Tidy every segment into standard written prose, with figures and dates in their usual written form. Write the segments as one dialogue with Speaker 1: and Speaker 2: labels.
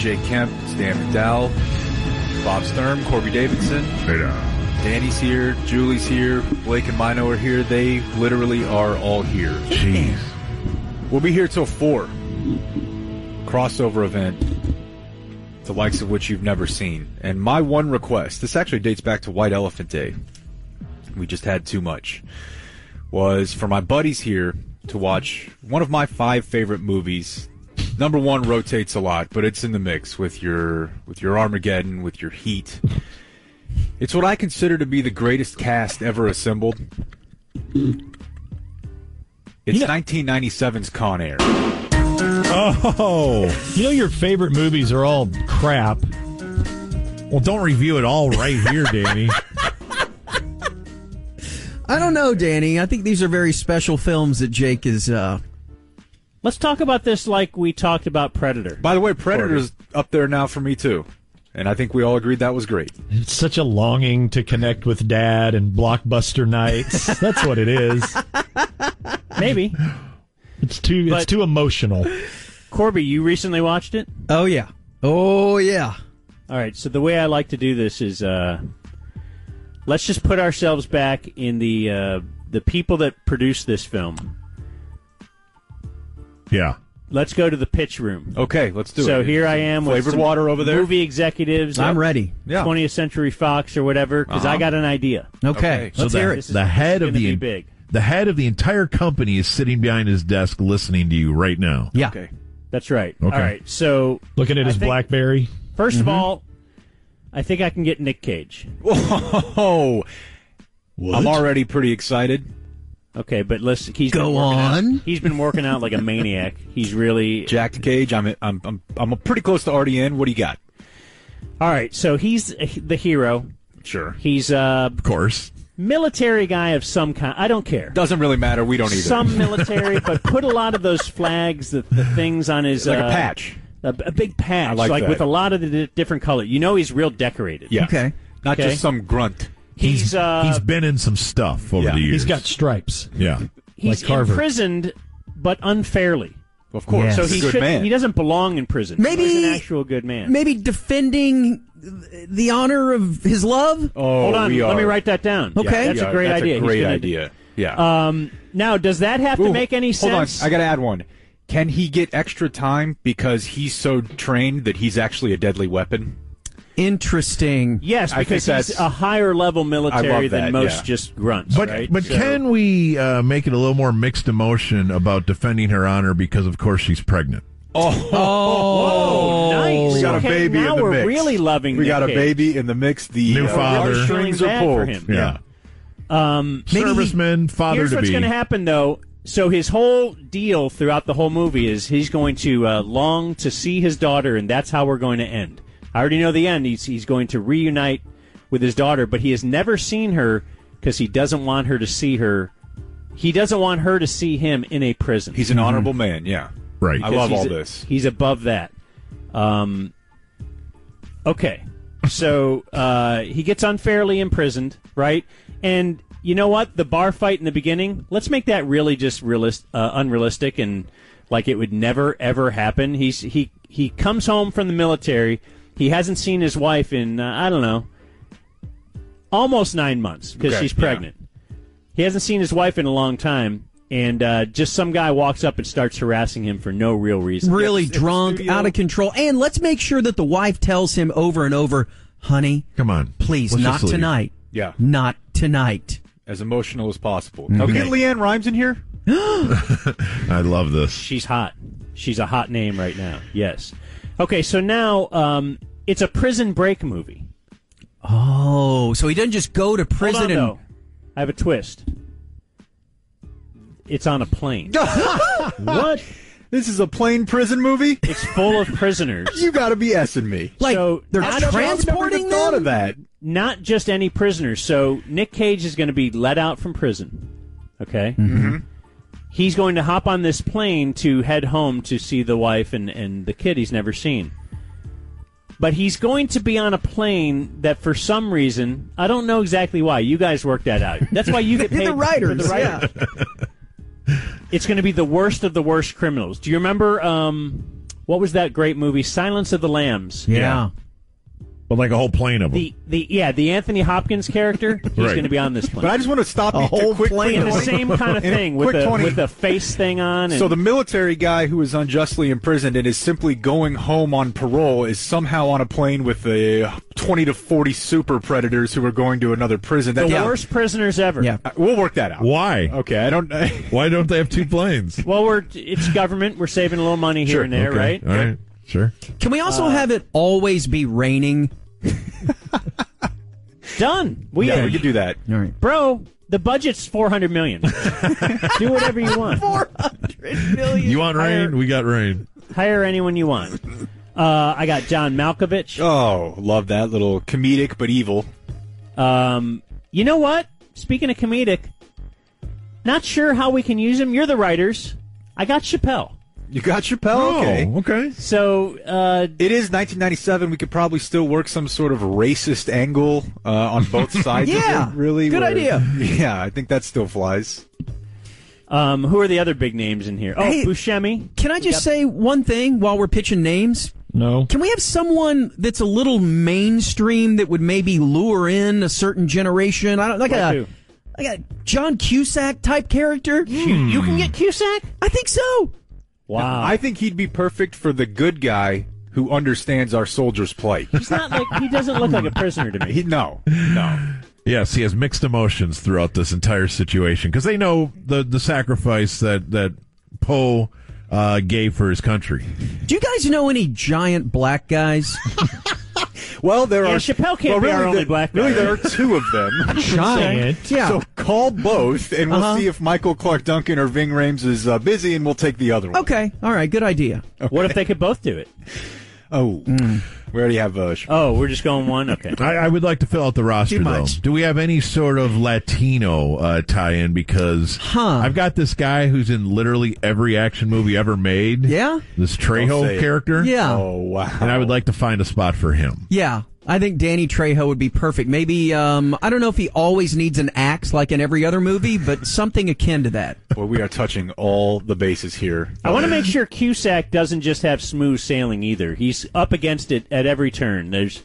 Speaker 1: Jake Kemp, Stan McDowell, Bob Sturm, Corby Davidson.
Speaker 2: Hey now.
Speaker 1: Danny's here, Julie's here, Blake and Mino are here. They literally are all here.
Speaker 2: Jeez.
Speaker 1: We'll be here till 4. Crossover event, the likes of which you've never seen. And my one request, this actually dates back to White Elephant Day. We just had too much. Was for my buddies here to watch one of my 5 favorite movies. Number 1 rotates a lot, but it's in the mix with your Armageddon, with your Heat. It's what I consider to be the greatest cast ever assembled. It's 1997's Con Air.
Speaker 2: Oh.
Speaker 3: You know your favorite movies are all crap.
Speaker 2: Well, don't review it all right here, Danny.
Speaker 4: I don't know, Danny. I think these are very special films that Jake is...
Speaker 5: Let's talk about this like we talked about Predator.
Speaker 1: By the way, Predator's up there now for me, too. And I think we all agreed that was great.
Speaker 3: It's such a longing to connect with Dad and Blockbuster nights. That's what it is.
Speaker 5: Maybe.
Speaker 3: It's too emotional.
Speaker 5: Corby, you recently watched it?
Speaker 4: Oh, yeah. Oh, yeah.
Speaker 5: All right, so the way I like to do this is let's just put ourselves back in the people that produced this film.
Speaker 2: Yeah.
Speaker 5: Let's go to the pitch room.
Speaker 1: Okay, let's do it.
Speaker 5: So here I am with
Speaker 1: flavored
Speaker 5: some
Speaker 1: water over there.
Speaker 5: movie executives.
Speaker 4: I'm ready.
Speaker 1: Yeah.
Speaker 5: 20th Century Fox or whatever, because I got an idea.
Speaker 4: Okay.
Speaker 2: So
Speaker 4: Let's hear it.
Speaker 5: This is
Speaker 2: the head of
Speaker 5: gonna
Speaker 2: the
Speaker 5: be big.
Speaker 2: the head of the entire company is sitting behind his desk listening to you right now.
Speaker 4: Yeah.
Speaker 1: Okay.
Speaker 5: That's right.
Speaker 2: Okay.
Speaker 5: All right, so
Speaker 3: Looking at his
Speaker 5: I think-
Speaker 3: BlackBerry.
Speaker 5: first of all, I think I can get Nick Cage.
Speaker 1: Whoa! I'm already pretty excited.
Speaker 5: Okay, but he's
Speaker 4: Go
Speaker 5: been working
Speaker 4: on.
Speaker 5: Out. He's been working out like a maniac. He's really
Speaker 1: Jack Cage. I'm pretty close to RDN. What do you got?
Speaker 5: all right. So he's the hero.
Speaker 1: Sure.
Speaker 5: He's a
Speaker 2: Of course.
Speaker 5: military guy of some kind. I don't care.
Speaker 1: Doesn't really matter. We don't either.
Speaker 5: Some military, but put a lot of those flags, the things on his
Speaker 1: like a patch.
Speaker 5: a big patch,
Speaker 1: I like that.
Speaker 5: with a lot of the different color. You know, he's real decorated.
Speaker 1: Yeah.
Speaker 4: Okay.
Speaker 1: Not
Speaker 5: Okay.
Speaker 1: just some grunt.
Speaker 5: He's
Speaker 2: been in some stuff over
Speaker 1: Yeah.
Speaker 2: the years.
Speaker 3: He's got stripes.
Speaker 2: Yeah.
Speaker 5: he's
Speaker 3: like Carver.
Speaker 5: imprisoned, but unfairly.
Speaker 1: Of course.
Speaker 4: Yes.
Speaker 5: So
Speaker 1: He's
Speaker 5: he
Speaker 1: a good
Speaker 5: should,
Speaker 1: man.
Speaker 5: he doesn't belong in prison.
Speaker 4: Maybe-
Speaker 5: he's an actual good man.
Speaker 4: Maybe defending the honor of his love?
Speaker 1: Oh,
Speaker 5: Hold on,
Speaker 1: we
Speaker 5: let me
Speaker 1: are.
Speaker 5: wait that down.
Speaker 4: Okay.
Speaker 5: That's
Speaker 1: Yeah,
Speaker 5: a great
Speaker 1: that's
Speaker 5: idea.
Speaker 1: A great
Speaker 5: He's gonna
Speaker 1: idea. Yeah.
Speaker 5: Now, does that have to
Speaker 1: Ooh,
Speaker 5: make any sense?
Speaker 1: Hold on. I got to add one. Can he get extra time because he's so trained that he's actually a deadly weapon?
Speaker 4: Interesting.
Speaker 5: Yes,
Speaker 1: I think
Speaker 5: because he's
Speaker 1: that's-
Speaker 5: a higher level military
Speaker 1: I love
Speaker 5: than
Speaker 1: that,
Speaker 5: most
Speaker 1: yeah.
Speaker 5: just grunts.
Speaker 2: But
Speaker 5: right?
Speaker 2: but
Speaker 5: So-
Speaker 2: can we make it a little more mixed emotion about defending her honor because of course she's pregnant?
Speaker 5: Oh, nice.
Speaker 1: We got a
Speaker 5: Okay,
Speaker 1: baby
Speaker 5: now
Speaker 1: in the
Speaker 5: we're
Speaker 1: mix.
Speaker 5: really loving
Speaker 1: We
Speaker 5: Nick
Speaker 1: got a
Speaker 5: Cage.
Speaker 1: baby in the mix. The
Speaker 2: New father.
Speaker 1: heartstrings are
Speaker 5: Feeling bad for
Speaker 1: pulled.
Speaker 5: him.
Speaker 2: Yeah.
Speaker 4: Maybe
Speaker 2: Serviceman, father
Speaker 5: Here's
Speaker 2: to
Speaker 5: what's
Speaker 2: be.
Speaker 5: going to happen, though. So his whole deal throughout the whole movie is he's going to long to see his daughter, and that's how we're going to end. I already know the end. He's going to reunite with his daughter, but he has never seen her because he doesn't want her to see her. He doesn't want her to see him in a prison.
Speaker 1: He's an honorable man. Yeah.
Speaker 2: Right.
Speaker 1: I love
Speaker 5: He's-
Speaker 1: all this.
Speaker 5: He's above that. Okay. So he gets unfairly imprisoned, right? And you know what? The bar fight in the beginning, let's make that really just unrealistic and like it would never, ever happen. He comes home from the military. He hasn't seen his wife in, I don't know, almost 9 months because
Speaker 1: Okay,
Speaker 5: she's pregnant. He hasn't seen his wife in a long time. And just some guy walks up and starts harassing him for no real reason.
Speaker 4: really drunk,
Speaker 1: studio.
Speaker 4: out of control. And let's make sure that the wife tells him over and over, honey,
Speaker 2: Come on.
Speaker 4: please,
Speaker 2: Let's
Speaker 4: not
Speaker 2: just leave.
Speaker 4: tonight.
Speaker 1: Yeah.
Speaker 4: Not tonight.
Speaker 1: As emotional as possible. Can we get Leanne Rhymes in here?
Speaker 2: I love this.
Speaker 5: She's hot. She's a hot name right now. Yes. Okay, so now it's a prison break movie.
Speaker 4: Oh, so he doesn't just go to prison
Speaker 5: Hold on,
Speaker 4: and...
Speaker 5: though. I have a twist. It's on a plane.
Speaker 1: What? This is a plain prison movie?
Speaker 5: It's full of prisoners.
Speaker 1: You got to be essing me.
Speaker 4: Like,
Speaker 5: So,
Speaker 4: they're
Speaker 5: I don't-
Speaker 4: transporting
Speaker 1: I've never even thought
Speaker 4: them?
Speaker 1: of that.
Speaker 5: Not just any prisoners. So Nick Cage is going to be let out from prison. Okay? Mm-hmm. He's going to hop on this plane to head home to see the wife and the kid he's never seen. But he's going to be on a plane that for some reason, I don't know exactly why. You guys work that out. That's why you get paid
Speaker 4: The writers,
Speaker 5: for the writers. It's going to be the worst of the worst criminals. Do you remember what was that great movie, Silence of the Lambs?
Speaker 4: Yeah.
Speaker 2: But like a whole plane of them.
Speaker 5: The Anthony Hopkins character, he's
Speaker 2: Right.
Speaker 5: going to be on this plane.
Speaker 1: But I just want to stop you
Speaker 4: whole
Speaker 1: quick
Speaker 4: plane
Speaker 5: in the
Speaker 1: 20.
Speaker 5: same kind of
Speaker 1: In a
Speaker 5: thing with
Speaker 1: quick 20.
Speaker 5: with the face thing on. And
Speaker 1: So the military guy who is unjustly imprisoned and is simply going home on parole is somehow on a plane with the 20 to 40 super predators who are going to another prison.
Speaker 5: the worst prisoners ever.
Speaker 4: Yeah.
Speaker 1: We'll work that out.
Speaker 2: Why?
Speaker 1: Okay, I don't.
Speaker 2: Why don't they have two planes?
Speaker 5: Well, it's government. We're saving a little money here
Speaker 1: Sure.
Speaker 5: and there,
Speaker 2: Okay.
Speaker 5: right?
Speaker 2: All right. Sure.
Speaker 4: Can we also have it always be raining?
Speaker 5: Done.
Speaker 1: we can do that.
Speaker 4: All right.
Speaker 5: Bro, the budget's $400 million. Do whatever you want.
Speaker 4: 400 million.
Speaker 2: You want rain?
Speaker 5: Hire-
Speaker 2: We got rain.
Speaker 5: Hire anyone you want. I got John Malkovich.
Speaker 1: Oh, love that little comedic but evil.
Speaker 5: You know what? Speaking of comedic, not sure how we can use him. You're the writers. I got Chappelle.
Speaker 1: You got Chappelle? Okay.
Speaker 2: Oh, okay.
Speaker 5: So,
Speaker 1: It is 1997. We could probably still work some sort of racist angle on both sides
Speaker 4: Yeah.
Speaker 1: of it, really.
Speaker 4: Good idea.
Speaker 1: Yeah, I think that still flies.
Speaker 5: who are the other big names in here? Oh,
Speaker 4: Hey,
Speaker 5: Buscemi.
Speaker 4: Can I just say one thing while we're pitching names?
Speaker 3: No.
Speaker 4: Can we have someone that's a little mainstream that would maybe lure in a certain generation? I don't like
Speaker 5: Like
Speaker 4: a John Cusack type character.
Speaker 5: You can get Cusack?
Speaker 4: I think so.
Speaker 5: Wow.
Speaker 1: I think he'd be perfect for the good guy who understands our soldiers' plight.
Speaker 5: He's not like he doesn't look like a prisoner to me.
Speaker 1: No.
Speaker 2: Yes, he has mixed emotions throughout this entire situation because they know the sacrifice that Poe gave for his country.
Speaker 4: Do you guys know any giant black guys?
Speaker 1: Well, there
Speaker 5: Yeah,
Speaker 1: are.
Speaker 5: Chappelle can't be our only black guy,
Speaker 1: Really, there are
Speaker 5: right?
Speaker 1: two of them.
Speaker 3: Giant.
Speaker 4: Yeah.
Speaker 1: So call both, and we'll
Speaker 4: Uh-huh.
Speaker 1: see if Michael Clark Duncan or Ving Rhames is busy, and we'll take the other one.
Speaker 4: Okay. All right. Good idea.
Speaker 5: What if they could both do it?
Speaker 1: Oh, we already have
Speaker 5: Oh, we're just going one? Okay.
Speaker 2: I would like to fill out the roster,
Speaker 4: Too
Speaker 2: though.
Speaker 4: much.
Speaker 2: Do we have any sort of Latino tie-in? Because I've got this guy who's in literally every action movie ever made.
Speaker 4: Yeah?
Speaker 2: This
Speaker 1: Don't say
Speaker 2: Trejo
Speaker 1: it.
Speaker 2: character.
Speaker 4: Yeah.
Speaker 1: Oh, wow.
Speaker 2: And I would like to find a spot for him.
Speaker 4: Yeah. I think Danny Trejo would be perfect. Maybe, I don't know if he always needs an axe like in every other movie, but something akin to that.
Speaker 1: Well, we are touching all the bases here.
Speaker 5: I want to make sure Cusack doesn't just have smooth sailing either. He's up against it at every turn. There's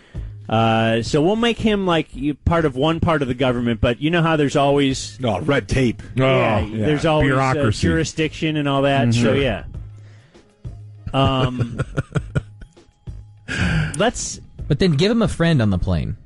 Speaker 5: so we'll make him like part of the government, but you know how there's always
Speaker 1: No, red tape.
Speaker 5: there's always
Speaker 2: Bureaucracy.
Speaker 5: jurisdiction and all that. So yeah. Let's
Speaker 6: But then give him a friend on the plane.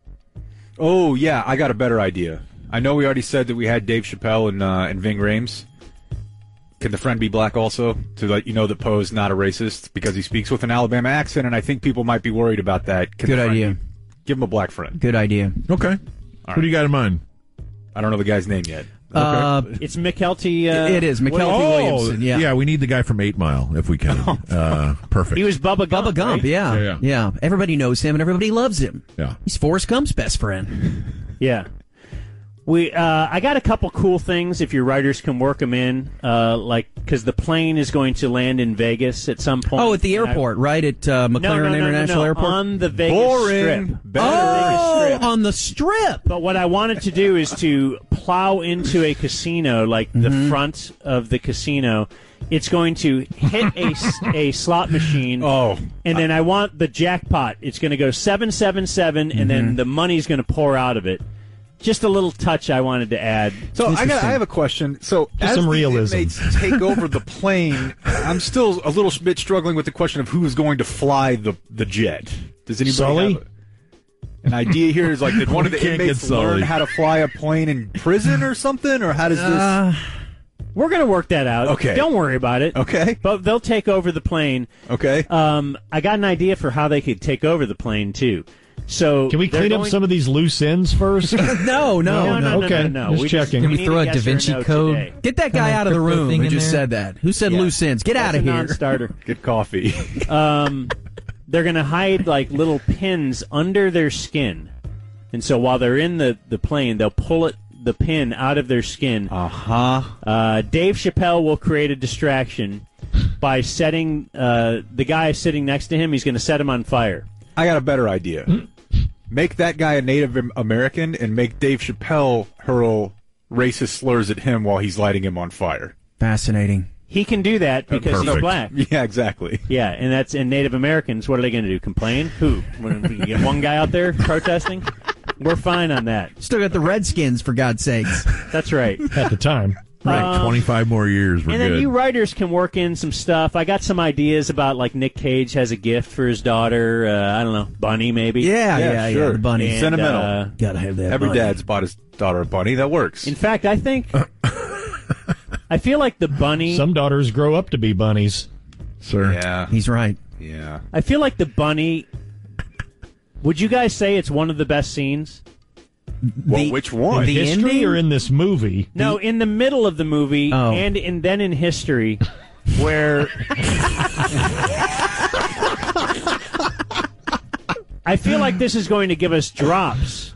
Speaker 1: Oh, yeah, I got a better idea. I know we already said that we had Dave Chappelle and Ving Rhames. Can the friend be black also? To let you know that Poe's not a racist because he speaks with an Alabama accent, and I think people might be worried about that. Can
Speaker 4: Good
Speaker 1: the friend
Speaker 4: idea.
Speaker 1: give him a black friend.
Speaker 4: Good idea.
Speaker 2: Okay. Who do you got in mind?
Speaker 1: I don't know the guy's name yet.
Speaker 5: it's McKelty.
Speaker 4: It is McKelty Williamson. Yeah.
Speaker 2: we need the guy from 8 Mile if we can. Perfect.
Speaker 5: He was Bubba Gump.
Speaker 4: Bubba Gump.
Speaker 5: right?
Speaker 4: Yeah.
Speaker 2: Yeah.
Speaker 4: Everybody knows him and everybody loves him.
Speaker 2: Yeah.
Speaker 4: He's Forrest Gump's best friend.
Speaker 5: Yeah. I got a couple cool things if your writers can work them in, because the plane is going to land in Vegas at some point.
Speaker 4: Oh, at the airport, right? At McLaren International Airport?
Speaker 5: On the Vegas
Speaker 1: Boring.
Speaker 5: Strip.
Speaker 4: Oh, on the Strip.
Speaker 5: But what I wanted to do is to plow into a casino, like the front of the casino. It's going to hit a slot machine.
Speaker 1: Oh.
Speaker 5: And then I want the jackpot. It's going to go 777, and then the money's going to pour out of it. Just a little touch I wanted to add.
Speaker 1: So I have a question. So as
Speaker 3: some
Speaker 1: the
Speaker 3: realism.
Speaker 1: inmates take over the plane, I'm still a little bit struggling with the question of who's going to fly the jet. Does anybody
Speaker 3: Sully?
Speaker 1: have an idea here? Is like did one of the
Speaker 2: We can't
Speaker 1: inmates
Speaker 2: get Sully.
Speaker 1: learn how to fly a plane in prison or something, or how does this?
Speaker 5: We're going to work that out.
Speaker 1: Okay.
Speaker 5: Don't worry about it.
Speaker 1: Okay.
Speaker 5: But they'll take over the plane.
Speaker 1: Okay.
Speaker 5: I got an idea for how they could take over the plane, too. So
Speaker 3: Can we
Speaker 5: they're
Speaker 3: clean up
Speaker 5: going-
Speaker 3: some of these loose ends first?
Speaker 4: No.
Speaker 3: Okay,
Speaker 5: No.
Speaker 3: just
Speaker 5: We
Speaker 3: checking.
Speaker 6: Can we
Speaker 5: need
Speaker 6: throw a
Speaker 5: yes
Speaker 6: Da
Speaker 5: or
Speaker 6: Vinci
Speaker 5: no
Speaker 6: Code?
Speaker 5: today.
Speaker 4: Get that guy out of the
Speaker 6: crypto
Speaker 4: room
Speaker 6: thing
Speaker 4: who
Speaker 6: in
Speaker 4: just
Speaker 6: there?
Speaker 4: said that. Who said
Speaker 5: Yeah.
Speaker 4: loose ends? Get
Speaker 5: That's
Speaker 4: out of
Speaker 5: a
Speaker 4: here.
Speaker 5: non-starter.
Speaker 1: Good coffee.
Speaker 5: They're going to hide like little pins under their skin, and so while they're in the plane, they'll pull the pin out of their skin. Dave Chappelle will create a distraction by setting the guy sitting next to him. He's going to set him on fire.
Speaker 1: I got a better idea. Make that guy a Native American and make Dave Chappelle hurl racist slurs at him while he's lighting him on fire.
Speaker 4: Fascinating.
Speaker 5: he can do that because he's
Speaker 2: Perfect.
Speaker 5: black.
Speaker 1: Yeah, exactly.
Speaker 5: Yeah, and Native Americans, what are they going to do? Complain? Who? You get one guy out there protesting? We're fine on that.
Speaker 4: Still got the Redskins, for God's sakes.
Speaker 5: That's right.
Speaker 3: At the time.
Speaker 2: Right, 25 more years. We're
Speaker 5: And then
Speaker 2: good.
Speaker 5: you writers can work in some stuff. I got some ideas about, like, Nick Cage has a gift for his daughter. I don't know, Bunny maybe.
Speaker 4: Yeah,
Speaker 1: sure.
Speaker 4: the bunny.
Speaker 5: And,
Speaker 1: Sentimental.
Speaker 4: Gotta have that
Speaker 1: Every
Speaker 4: bunny.
Speaker 1: dad's bought his daughter a bunny. That works.
Speaker 5: In fact, I think I feel like the bunny.
Speaker 3: Some daughters grow up to be bunnies.
Speaker 2: Sir.
Speaker 1: Yeah.
Speaker 4: He's right.
Speaker 1: Yeah.
Speaker 5: I feel like the bunny. Would you guys say it's one of the best scenes?
Speaker 1: Well, which one?
Speaker 4: the
Speaker 3: History
Speaker 4: ending?
Speaker 3: or in this movie?
Speaker 5: No, in the middle of the movie,
Speaker 4: Oh.
Speaker 5: and then in history, where I feel like this is going to give us drops.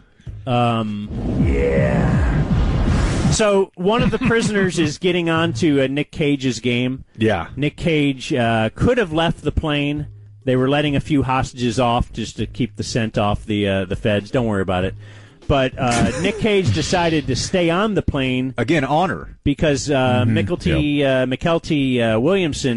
Speaker 5: So one of the prisoners is getting onto Nick Cage's game.
Speaker 1: Yeah.
Speaker 5: Nick Cage could have left the plane. They were letting a few hostages off just to keep the scent off the feds. Don't worry about it. But Nick Cage decided to stay on the plane
Speaker 1: Again, honor.
Speaker 5: because McKelty Williamson,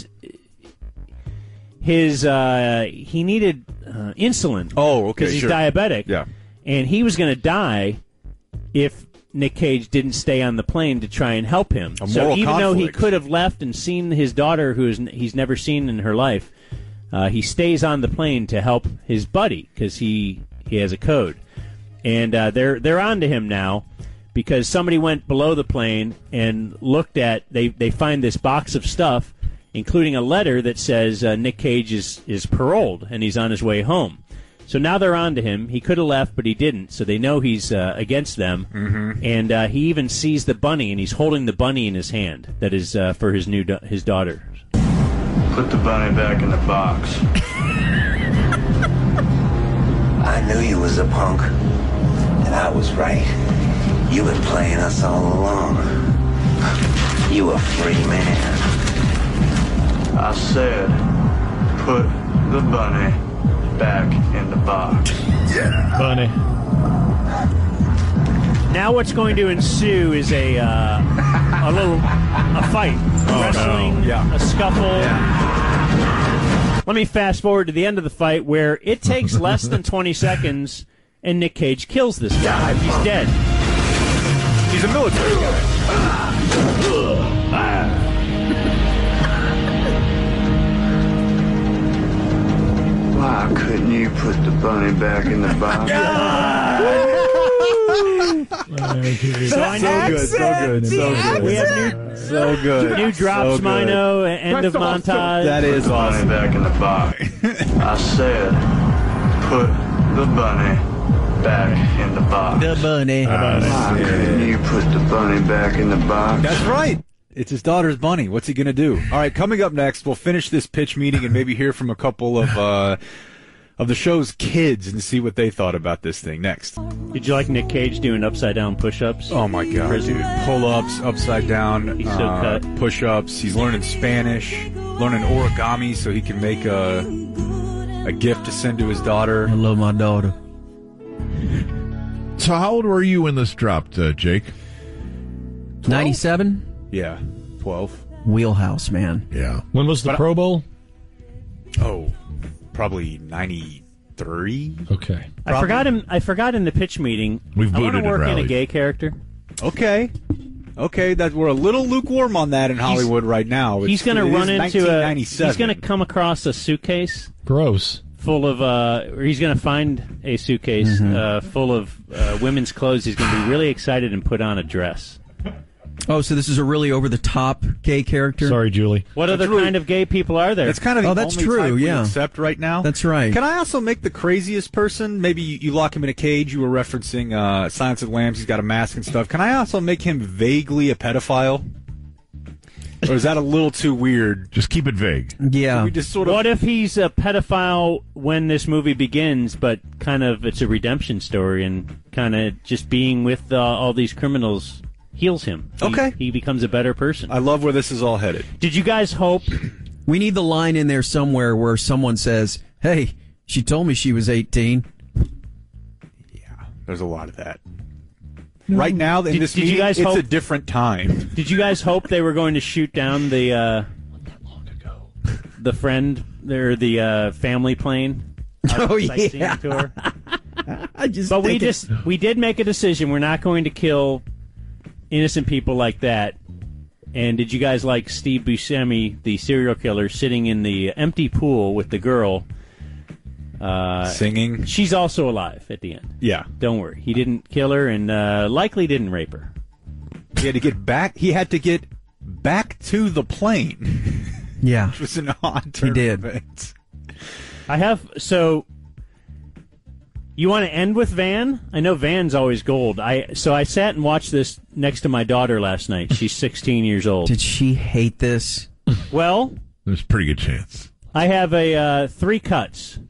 Speaker 5: he needed insulin.
Speaker 1: Oh, okay,
Speaker 5: because he's
Speaker 1: sure.
Speaker 5: diabetic.
Speaker 1: Yeah.
Speaker 5: And he was going to die if Nick Cage didn't stay on the plane to try and help him.
Speaker 1: A
Speaker 5: So
Speaker 1: moral
Speaker 5: even though he
Speaker 1: conflict.
Speaker 5: could have left and seen his daughter, who he's never seen in her life, he stays on the plane to help his buddy because he has a code. And they're on to him now because somebody went below the plane and looked at. They find this box of stuff, including a letter that says Nick Cage is paroled and he's on his way home. So now they're on to him. He could have left, but he didn't. So they know he's against them. Mm-hmm. And he even sees the bunny, and he's holding the bunny in his hand. That is for his his daughter.
Speaker 7: Put the bunny back in the box.
Speaker 8: I knew you was a punk, and I was right. You've been playing us all along. You a free man.
Speaker 7: I said, put the bunny back in the box.
Speaker 3: Bunny.
Speaker 5: Now what's going to ensue is a fight, wrestling, a scuffle. Let me fast forward to the end of the fight where it takes less than 20 seconds and Nick Cage kills this guy. He's dead.
Speaker 1: He's a military guy.
Speaker 7: Why couldn't you put the bunny back in the box?
Speaker 5: So I know
Speaker 1: So good.
Speaker 5: we have
Speaker 1: So good.
Speaker 5: new drops,
Speaker 1: So good.
Speaker 5: Mino, end of montage.
Speaker 1: That is
Speaker 7: Put the bunny
Speaker 1: awesome.
Speaker 7: back in the box. I said, put the bunny back in the box.
Speaker 4: The bunny.
Speaker 7: Why couldn't you put the bunny back in the box?
Speaker 1: That's right. It's his daughter's bunny. What's he going to do? All right, coming up next, we'll finish this pitch meeting and maybe hear from a couple of the show's kids and see what they thought about this thing next.
Speaker 5: Did you like Nick Cage doing upside-down push-ups?
Speaker 1: Oh, my God, dude. Pull-ups, upside down,
Speaker 5: He's so cut.
Speaker 1: push-ups. He's learning Spanish, learning origami so he can make a gift to send to his daughter.
Speaker 4: I love my daughter.
Speaker 2: So how old were you when this dropped, Jake?
Speaker 4: 97?
Speaker 1: Yeah, 12.
Speaker 4: Wheelhouse, man.
Speaker 2: Yeah.
Speaker 3: When was the Pro Bowl?
Speaker 1: Oh, probably 93.
Speaker 3: Okay.
Speaker 5: I forgot in the pitch meeting.
Speaker 2: We've
Speaker 5: I want
Speaker 2: booted
Speaker 5: to
Speaker 2: it,
Speaker 5: work in a
Speaker 2: Rowley.
Speaker 5: gay character.
Speaker 1: Okay, that we're a little lukewarm on that in Hollywood right now.
Speaker 5: He's going to
Speaker 1: It is
Speaker 5: run into a.
Speaker 1: 1997.
Speaker 5: He's going to come across a suitcase
Speaker 3: Gross.
Speaker 5: full of. Or he's going to find a suitcase full of women's clothes. He's going to be really excited and put on a dress.
Speaker 4: Oh, so this is a really over-the-top gay character?
Speaker 3: Sorry, Julie.
Speaker 5: What other
Speaker 1: really-
Speaker 5: kind of gay people are there?
Speaker 1: That's kind of the
Speaker 4: Oh, that's
Speaker 1: only
Speaker 4: true,
Speaker 1: type we
Speaker 4: yeah.
Speaker 1: accept right now.
Speaker 4: That's right.
Speaker 1: Can I also make the craziest person? Maybe you lock him in a cage. You were referencing Silence of the Lambs. He's got a mask and stuff. Can I also make him vaguely a pedophile? Or is that a little too weird?
Speaker 2: Just keep it vague.
Speaker 4: Yeah.
Speaker 1: We just sort of.
Speaker 5: What if he's a pedophile when this movie begins, but kind of it's a redemption story and kind of just being with all these criminals heals him?
Speaker 1: Okay.
Speaker 5: He becomes a better person.
Speaker 1: I love where this is all headed.
Speaker 5: Did you guys hope?
Speaker 4: We need the line in there somewhere where someone says, hey, she told me she was 18.
Speaker 1: Yeah, there's a lot of that. Right now, in this
Speaker 5: did you
Speaker 1: meeting,
Speaker 5: guys
Speaker 1: it's
Speaker 5: hope-
Speaker 1: a different time.
Speaker 5: Did you guys hope they were going to shoot down the the friend or the family plane?
Speaker 4: Oh,
Speaker 5: Sightseeing
Speaker 4: yeah.
Speaker 5: tour?
Speaker 4: But
Speaker 5: we did make a decision. We're not going to kill innocent people like that. And did you guys like Steve Buscemi, the serial killer, sitting in the empty pool with the girl?
Speaker 1: Singing?
Speaker 5: She's also alive at the end.
Speaker 1: Yeah.
Speaker 5: Don't worry. He didn't kill her and likely didn't rape her.
Speaker 1: He had to get back. He had to get back to the plane.
Speaker 4: Yeah.
Speaker 1: Which was an odd turn
Speaker 4: He did.
Speaker 1: of events.
Speaker 5: So you want to end with Van? I know Van's always gold. So I sat and watched this next to my daughter last night. She's 16 years old.
Speaker 4: Did she hate this?
Speaker 5: Well,
Speaker 2: There's a pretty good chance.
Speaker 5: I have a 3 cuts.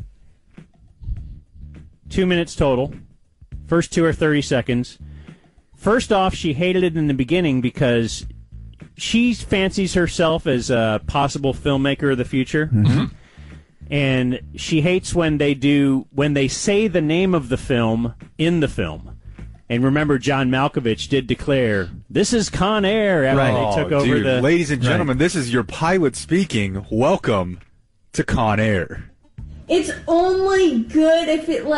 Speaker 5: 2 minutes total. First 2 are 30 seconds. First off, she hated it in the beginning because she fancies herself as a possible filmmaker of the future.
Speaker 4: Mm-hmm.
Speaker 5: And she hates when they say the name of the film in the film. And remember, John Malkovich did declare, this is Con Air after they took over
Speaker 1: dude,
Speaker 5: the...
Speaker 1: Ladies and gentlemen, this is your pilot speaking. Welcome to Con Air.
Speaker 9: It's only good if it,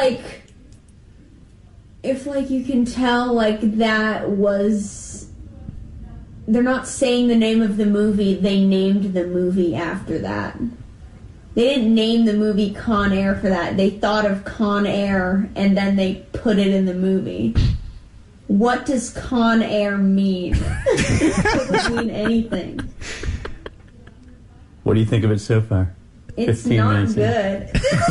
Speaker 9: you can tell, that was... They're not saying the name of the movie, they named the movie after that. They didn't name the movie Con Air for that. They thought of Con Air, and then they put it in the movie. What does Con Air mean? It doesn't mean anything.
Speaker 10: What do you think of it so far?
Speaker 9: It's
Speaker 10: 15
Speaker 9: not
Speaker 10: minutes in.
Speaker 9: good.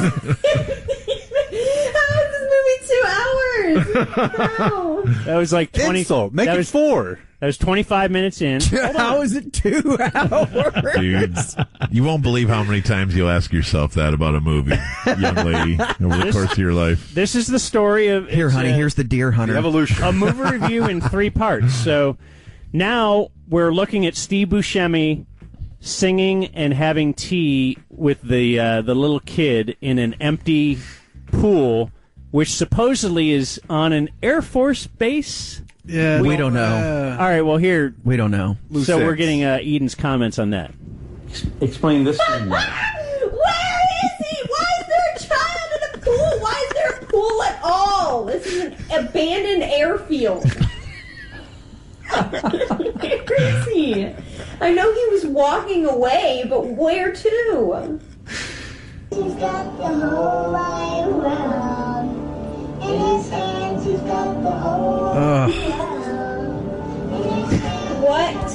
Speaker 9: How is this movie 2 hours? How?
Speaker 5: That was like 20...
Speaker 1: Insult. Make
Speaker 5: that
Speaker 1: it
Speaker 5: was
Speaker 1: 4.
Speaker 5: That was 25 minutes in.
Speaker 4: How is it 2 hours?
Speaker 2: Dude, you won't believe how many times you'll ask yourself that about a movie, young lady, over the course of your life.
Speaker 5: This is the story of...
Speaker 4: Here, honey, here's the Deer Hunter.
Speaker 1: The evolution.
Speaker 5: A movie review in 3 parts. So now we're looking at Steve Buscemi singing and having tea with the little kid in an empty pool, which supposedly is on an Air Force base.
Speaker 1: Yeah,
Speaker 4: we don't know.
Speaker 5: All right, well, here...
Speaker 4: We don't know.
Speaker 5: So we're getting Eden's comments on that.
Speaker 10: Explain this to me.
Speaker 9: Where is he? Why is there a child in a pool? Why is there a pool at all? This is an abandoned airfield. Where is he? I know he was walking away, but where to?
Speaker 11: He's got the whole wide world. In his hands, he's got the whole world.
Speaker 9: What?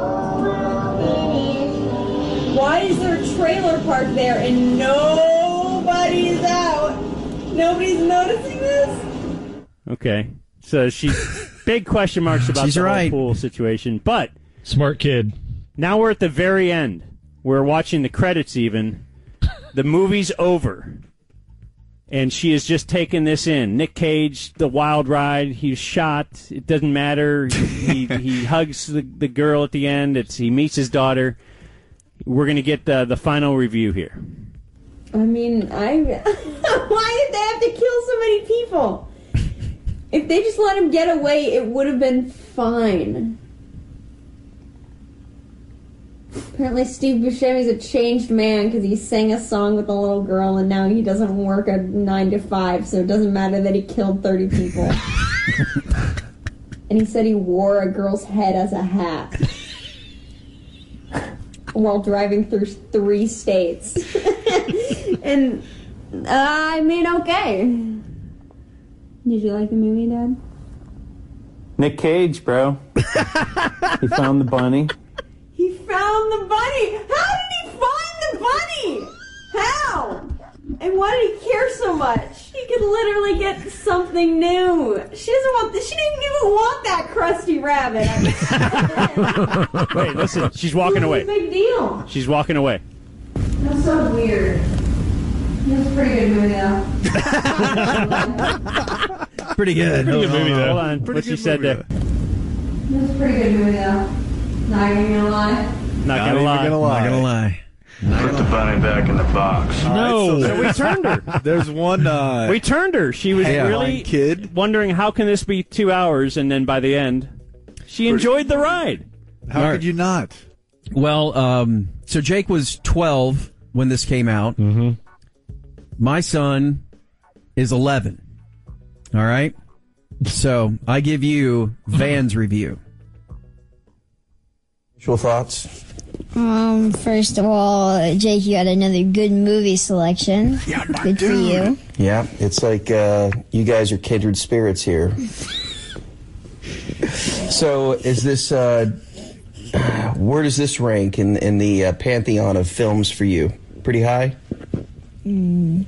Speaker 9: Why is there a trailer park there and nobody's out? Nobody's noticing this?
Speaker 5: Okay. So big question marks about
Speaker 4: She's
Speaker 5: the
Speaker 4: right.
Speaker 5: whole pool situation. But
Speaker 3: Smart kid.
Speaker 5: now we're at the very end. We're watching the credits even. The movie's over. And she has just taken this in. Nick Cage, the wild ride, he's shot. It doesn't matter. He hugs the girl at the end. He meets his daughter. We're going to get the final review here.
Speaker 9: I mean, why did they have to kill so many people? If they just let him get away, it would have been fine. Apparently Steve Buscemi's a changed man because he sang a song with a little girl and now he doesn't work a 9 to 5, so it doesn't matter that he killed 30 people. And he said he wore a girl's head as a hat while driving through 3 states. And, I mean, okay. Did you like the movie, Dad?
Speaker 10: Nick Cage, bro. He found the bunny.
Speaker 9: He found the bunny! How did he find the bunny? How? And why did he care so much? He could literally get something new. She didn't even want that crusty rabbit.
Speaker 5: Wait, listen. She's walking away.
Speaker 9: Big deal.
Speaker 5: She's walking away.
Speaker 9: That's so weird. That's a pretty good movie, though.
Speaker 4: Pretty good.
Speaker 3: Pretty good movie, though.
Speaker 5: Hold on. What she said there.
Speaker 9: That's a pretty good movie, though. Not even gonna lie.
Speaker 5: Not gonna lie.
Speaker 1: even gonna lie.
Speaker 4: Not gonna lie.
Speaker 7: Put the bunny back in the box.
Speaker 5: No. So we turned her.
Speaker 1: There's one.
Speaker 5: We turned her. She was really wondering, how can this be 2 hours? And then by the end, she enjoyed the ride.
Speaker 1: How could you not?
Speaker 4: Well, so Jake was 12 when this came out.
Speaker 3: Mm-hmm.
Speaker 4: My son is 11. All right? So I give you Van's review.
Speaker 12: Initial thoughts?
Speaker 11: First of all, Jake, you had another good movie selection.
Speaker 12: Yeah,
Speaker 11: good for you.
Speaker 12: Yeah, it's like you guys are kindred spirits here. So, is this where does this rank in the pantheon of films for you? Pretty high?
Speaker 11: Maybe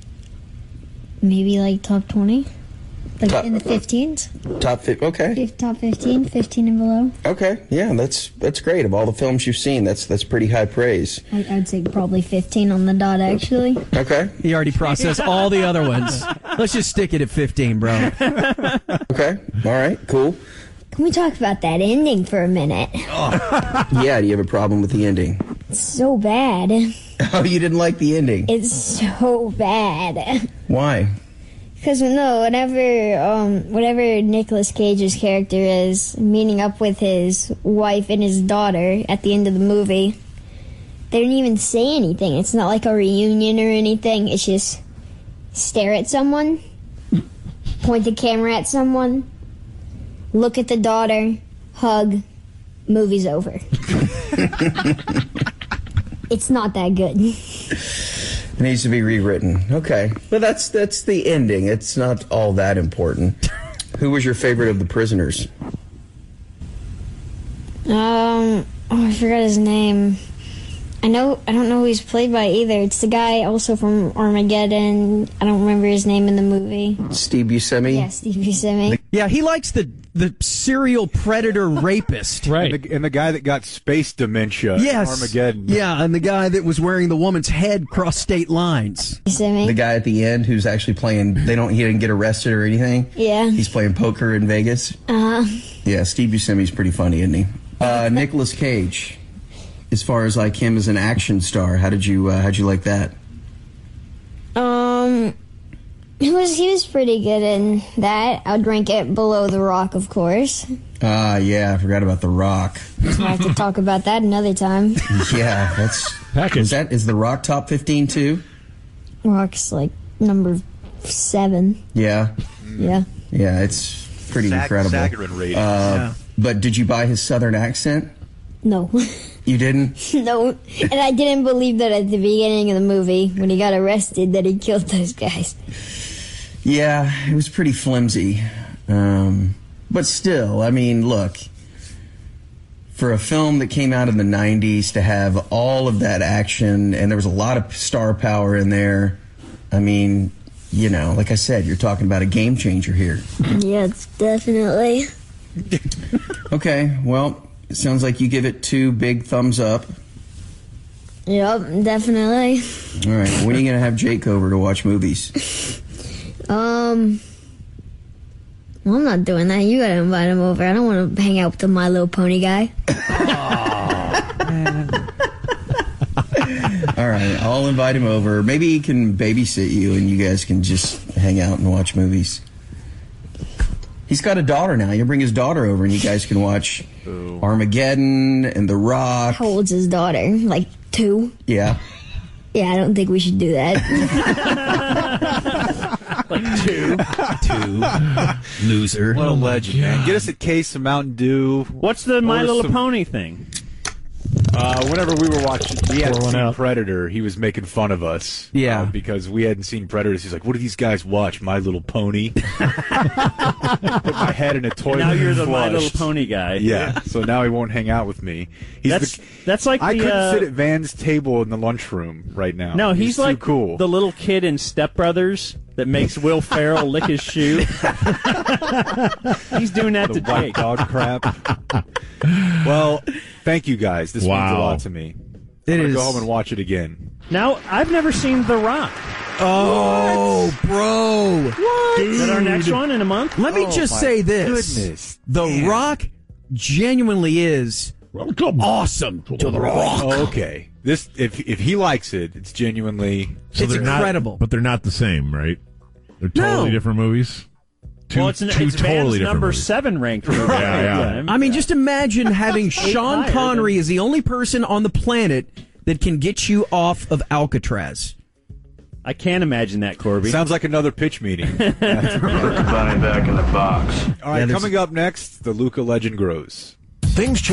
Speaker 11: like top 20? Like in the 15s?
Speaker 12: Okay.
Speaker 11: Top 15, 15 and below.
Speaker 12: Okay, yeah, that's great. Of all the films you've seen, that's pretty high praise.
Speaker 11: I'd say probably 15 on the dot, actually.
Speaker 12: Okay.
Speaker 4: He already processed all the other ones. Let's just stick it at 15, bro.
Speaker 12: Okay, all right, cool.
Speaker 11: Can we talk about that ending for a minute?
Speaker 12: Yeah, do you have a problem with the ending?
Speaker 11: It's so bad.
Speaker 12: Oh, you didn't like the ending?
Speaker 11: It's so bad.
Speaker 12: Why?
Speaker 11: Because whatever Nicolas Cage's character is meeting up with his wife and his daughter at the end of the movie, they didn't even say anything. It's not like a reunion or anything. It's just stare at someone, point the camera at someone, look at the daughter, hug, movie's over. It's not that good.
Speaker 12: It needs to be rewritten. Okay. But that's the ending. It's not all that important. Who was your favorite of the prisoners?
Speaker 11: I forgot his name. I don't know who he's played by either. It's the guy also from Armageddon. I don't remember his name in the movie.
Speaker 12: Steve Buscemi?
Speaker 11: Yeah, Steve Buscemi.
Speaker 4: Yeah, he likes the serial predator rapist.
Speaker 3: Right.
Speaker 1: And the guy that got space dementia.
Speaker 4: Yes.
Speaker 1: Armageddon.
Speaker 4: Yeah, and the guy that was wearing the woman's head cross state lines.
Speaker 12: The guy at the end who's actually playing, he didn't get arrested or anything?
Speaker 11: Yeah.
Speaker 12: He's playing poker in Vegas?
Speaker 11: Uh-huh.
Speaker 12: Yeah, Steve Buscemi's pretty funny, isn't he? Nicolas Cage, as far as like him as an action star, how'd you like that?
Speaker 11: He was pretty good in that. I'd rank it below The Rock, of course.
Speaker 12: Yeah, I forgot about The Rock.
Speaker 11: We'll have to talk about that another time.
Speaker 12: Yeah, that's
Speaker 3: package.
Speaker 12: Is The Rock top 15 too?
Speaker 11: Rock's like number 7.
Speaker 12: Yeah.
Speaker 11: Yeah.
Speaker 12: Yeah, it's pretty incredible.
Speaker 1: Sagarin rating.
Speaker 12: But did you buy his southern accent?
Speaker 11: No.
Speaker 12: You didn't?
Speaker 11: No. And I didn't believe that at the beginning of the movie when he got arrested that he killed those guys.
Speaker 12: Yeah, it was pretty flimsy. But still, I mean, look, for a film that came out in the 90s to have all of that action, and there was a lot of star power in there, I mean, like I said, you're talking about a game changer here.
Speaker 11: Yeah, it's definitely.
Speaker 12: Okay, well, it sounds like you give it 2 big thumbs up.
Speaker 11: Yep, definitely.
Speaker 12: All right, when are you going to have Jake over to watch movies?
Speaker 11: Well, I'm not doing that. You gotta invite him over. I don't want to hang out with the My Little Pony guy.
Speaker 12: All right, I'll invite him over. Maybe he can babysit you and you guys can just hang out and watch movies. He's got a daughter now. You bring his daughter over and you guys can watch Armageddon and The Rock.
Speaker 11: How old's his daughter? Like 2?
Speaker 12: Yeah.
Speaker 11: Yeah, I don't think we should do that.
Speaker 5: Like 2.
Speaker 4: Loser.
Speaker 1: What a legend, man. Get us a case of Mountain Dew.
Speaker 5: What's the My Little Pony thing?
Speaker 1: Whenever we were watching, we hadn't
Speaker 3: Pour one
Speaker 1: seen
Speaker 3: out.
Speaker 1: Predator. He was making fun of us.
Speaker 4: Yeah.
Speaker 1: Because we hadn't seen Predators. He's like, "What do these guys watch? My Little Pony." Put my head in a toilet.
Speaker 5: Now you're the
Speaker 1: flushed.
Speaker 5: My Little Pony guy.
Speaker 1: Yeah. So now he won't hang out with me.
Speaker 5: That's like
Speaker 1: I
Speaker 5: the,
Speaker 1: couldn't sit at Van's table in the lunchroom right now.
Speaker 5: No, he's like
Speaker 1: too cool.
Speaker 5: the little kid in Step Brothers that makes Will Ferrell lick his shoe. He's doing that
Speaker 1: the
Speaker 5: to
Speaker 1: white
Speaker 5: Jake.
Speaker 1: dog crap. Well, thank you guys. This means a lot to me. I'm gonna go home and watch it again.
Speaker 5: Now, I've never seen The Rock.
Speaker 4: Oh,
Speaker 5: What?
Speaker 4: bro.
Speaker 5: What? Is that our next one in a month?
Speaker 4: Let me just say this.
Speaker 1: Goodness.
Speaker 4: The Rock genuinely is awesome to The Rock.
Speaker 1: Oh, okay. This, if he likes it, it's genuinely.
Speaker 2: So
Speaker 4: It's
Speaker 2: they're
Speaker 4: incredible.
Speaker 2: but they're not the same, right? They're totally
Speaker 4: No.
Speaker 2: different movies.
Speaker 5: Well, it's
Speaker 2: totally
Speaker 5: Van's
Speaker 2: different
Speaker 5: number
Speaker 2: movies.
Speaker 5: 7 ranked movie.
Speaker 2: Yeah.
Speaker 4: I mean, just imagine having Sean
Speaker 5: higher
Speaker 4: Connery
Speaker 5: than-
Speaker 4: as the only person on the planet that can get you off of Alcatraz.
Speaker 5: I can't imagine that, Corby.
Speaker 1: Sounds like another pitch meeting.
Speaker 7: Put the bunny back in the box.
Speaker 1: All right,
Speaker 12: Yeah, there's-
Speaker 1: coming up next, the Luca legend grows.
Speaker 13: Things change.